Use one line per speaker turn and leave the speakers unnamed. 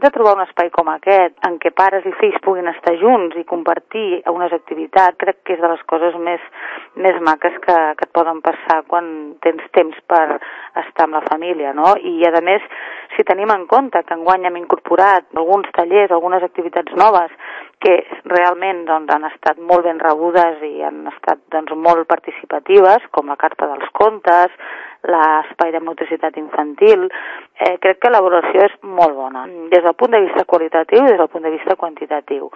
de trobar un espai com aquest, en què pares i fills puguin estar junts i compartir unes activitats, crec que és de les coses més maques que et poden passar quan tens temps per estar amb la família, no? I, a més, si tenim en compte que enguany hem incorporat alguns tallers, algunes activitats noves, que realment han estat molt ben rebudes i han estat molt participatives, com la carta dels contes, l'espai de motricitat infantil, crec que la valoració és molt bona, des del punt de vista qualitatiu i des del punt de vista quantitatiu.